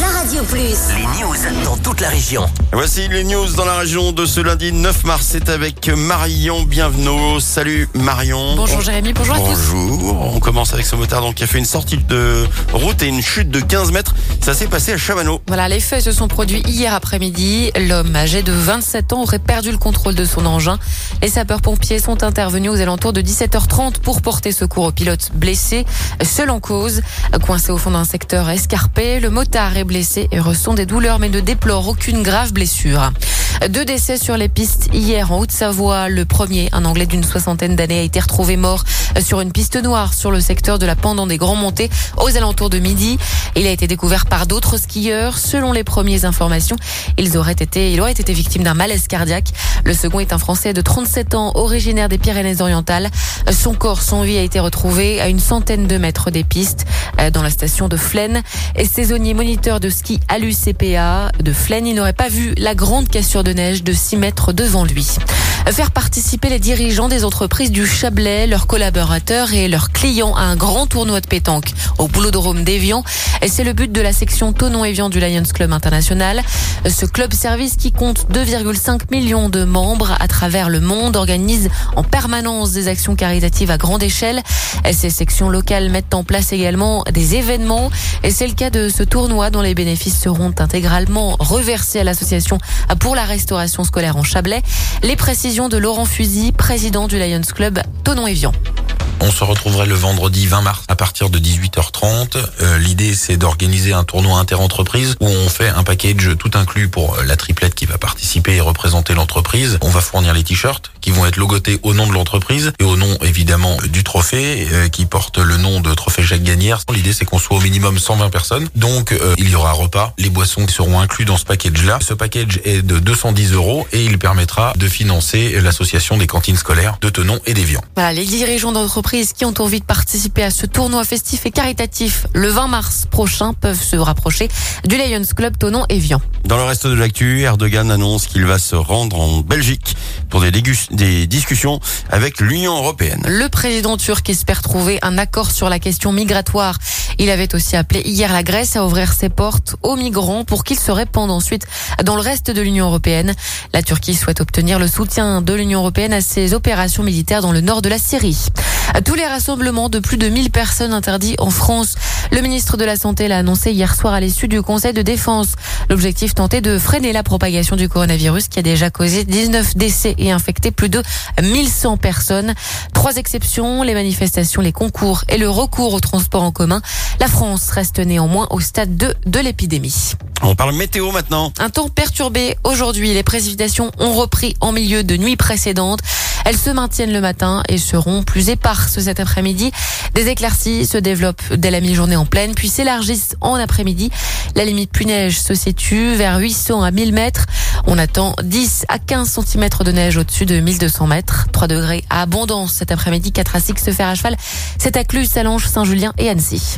Radio Plus. Les news dans toute la région. Voici les news dans la région de ce lundi 9 mars. C'est avec Marion Bienvenue. Salut Marion. Bonjour Jérémy, bonjour à tous. Bonjour. On commence avec ce motard qui a fait une sortie de route et une chute de 15 mètres. Ça s'est passé à Chavanot. Voilà, les faits se sont produits hier après-midi. L'homme âgé de 27 ans aurait perdu le contrôle de son engin. Les sapeurs-pompiers sont intervenus aux alentours de 17h30 pour porter secours au pilote blessé. Seul en cause, coincé au fond d'un secteur escarpé, le motard est blessé et ressent des douleurs mais ne déplore aucune grave blessure. 2 décès sur les pistes hier en Haute-Savoie. Le premier, un Anglais d'une 60aine d'années, a été retrouvé mort sur une piste noire sur le secteur de la Pendant des Grands Montées aux alentours de midi. Il a été découvert par d'autres skieurs. Selon les premières informations, il aurait été victime d'un malaise cardiaque. Le second est un Français de 37 ans, originaire des Pyrénées-Orientales. Son corps sans vie a été retrouvé à une centaine de mètres des pistes dans la station de Flaine. Et saisonnier moniteur de ski à l'UCPA de Flaine, il n'aurait pas vu la grande cassure de neige de 6 mètres devant lui. Faire participer les dirigeants des entreprises du Chablais, leurs collaborateurs et leurs clients à un grand tournoi de pétanque au Boulodrome d'Évian. C'est le but de la section Thonon-Évian du Lions Club International. Ce club service qui compte 2,5 millions de membres à travers le monde organise en permanence des actions caritatives à grande échelle. Ces sections locales mettent en place également des événements et c'est le cas de ce tournoi dont les bénéfices seront intégralement reversés à l'association pour la restauration scolaire en Chablais. Les précisions de Laurent Fusy, président du Lions Club Thonon-Évian. On se retrouverait le vendredi 20 mars à partir de 18h30. L'idée, c'est d'organiser un tournoi interentreprise où on fait un package tout inclus pour la triplette qui va participer et représenter l'entreprise. On va fournir les t-shirts qui vont être logotés au nom de l'entreprise et au nom évidemment du trophée qui porte le nom de trophée Jacques Gagnère. L'idée, c'est qu'on soit au minimum 120 personnes. Donc, il y aura un repas. Les boissons seront inclus dans ce package-là. Ce package est de 210 € et il permettra de financer l'association des cantines scolaires de Thonon et d'Évian. Voilà, les dirigeants d'entreprise qui ont envie de participer à ce tournoi festif et caritatif le 20 mars prochain peuvent se rapprocher du Lions Club Thonon-Évian. Dans le reste de l'actu, Erdogan annonce qu'il va se rendre en Belgique pour des discussions avec l'Union européenne. Le président turc espère trouver un accord sur la question migratoire. Il avait aussi appelé hier la Grèce à ouvrir ses portes aux migrants pour qu'ils se répandent ensuite dans le reste de l'Union européenne. La Turquie souhaite obtenir le soutien de l'Union européenne à ses opérations militaires dans le nord de la Syrie. Tous les rassemblements de plus de 1000 personnes interdits en France. Le ministre de la Santé l'a annoncé hier soir à l'issue du Conseil de défense. L'objectif tenté de freiner la propagation du coronavirus qui a déjà causé 19 décès et infecté plus de 1100 personnes. 3 exceptions, les manifestations, les concours et le recours au transport en commun. La France reste néanmoins au stade 2 de l'épidémie. On parle météo maintenant. Un temps perturbé aujourd'hui. Les précipitations ont repris en milieu de nuit précédente. Elles se maintiennent le matin et seront plus éparses cet après-midi. Des éclaircies se développent dès la mi-journée en plaine, puis s'élargissent en après-midi. La limite pluie-neige se situe vers 800 à 1000 mètres. On attend 10 à 15 cm de neige au-dessus de 1200 mètres. 3 degrés à Abondance cet après-midi, 4 à 6 se faire à cheval. C'est à Cluse, Sallanches, Saint-Julien et Annecy.